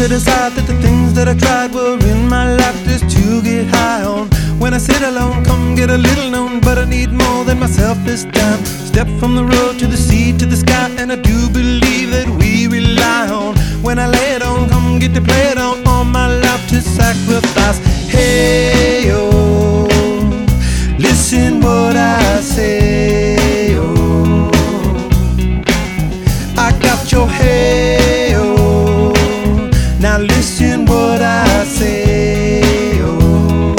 to decide that the things that I tried were in my life just to get high on. When I sit alone, come get a little known, but I need more than myself this time. Step from the road to the sea to the sky, and I do believe that we rely on. When I lay it on, come get to play it on, all my life to sacrifice. Hey, oh, listen what I say, oh, I got your hey, oh, now listen what I say, oh,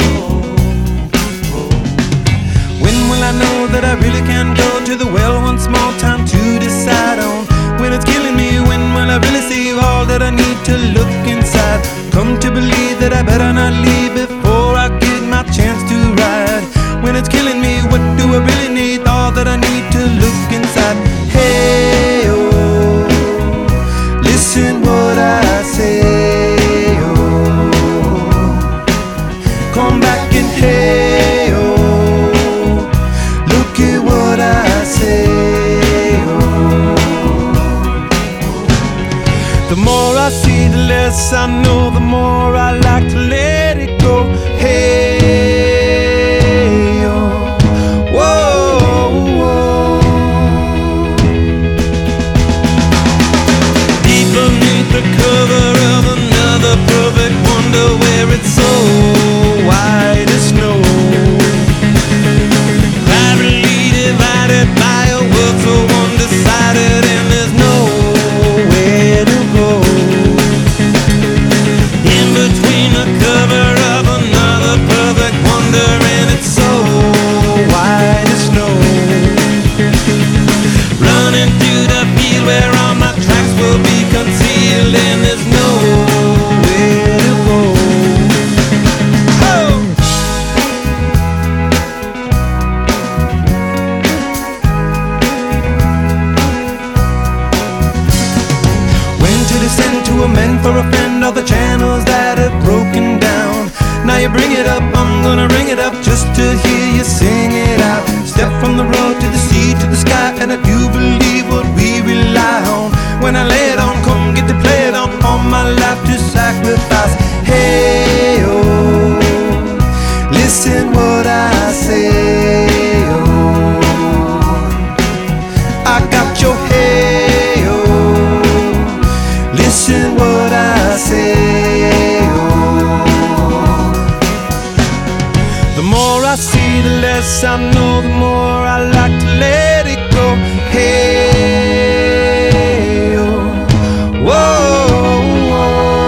when will I know that I really can go to the well once more? Time to decide on when it's killing me. When will I really see all that I need to look inside? Come to believe that I better not leave before I get my chance to ride. When it's killing me, what do I really need? All that I need to look inside. Hey, oh, listen what I say, oh, come back and hey, oh, look at what I say, oh. The more I see, the less I know, the more I like to let it go. Hey, oh, whoa, whoa. Deep beneath the cover of another perfect wonder, where it's so white as snow, privately divided by a world so undecided, and there's nowhere to go. In between the cover of another perfect wonder, and it's so white as snow, running through the field where all my tracks will be concealed, and there's nowhere to go. Oh! When to descend to amend for a friend all the channels that have broken down. Now you bring it up, I'm gonna ring it up just to hear you sing it out. Step from the road to the sea to the sky, and I do believe what we rely on. When I lay it on, come get to play it on, all my life to sacrifice. Hey, oh, listen what I say, oh, I got your hey, oh, listen what I say, oh. The more I see, the less I know, the more I like to let it go. Hey, oh, whoa, whoa.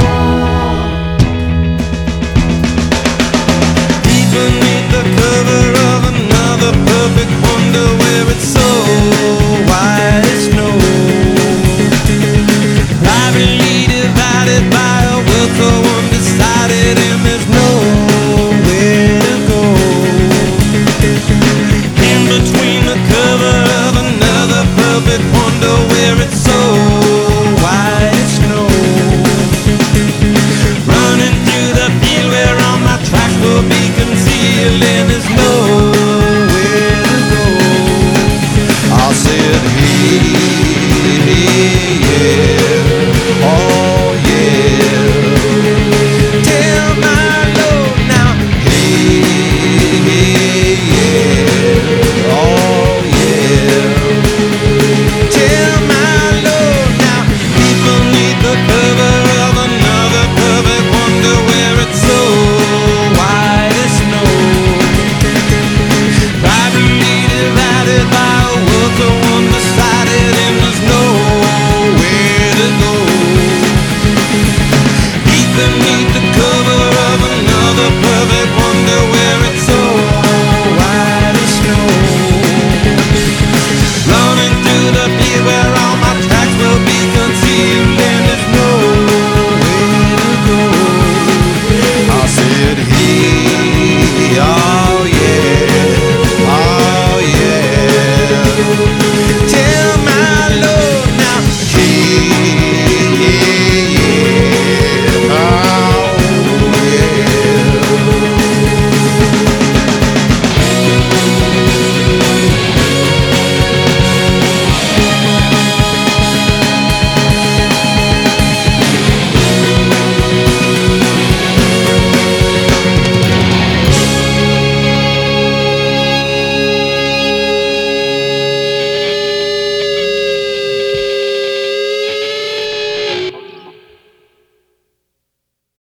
Deep beneath the cover of another perfect wonder, where it's so white as snow, privately divided by a world so undecided, and there's nowhere to go. In between the cover of another perfect wonder, where it's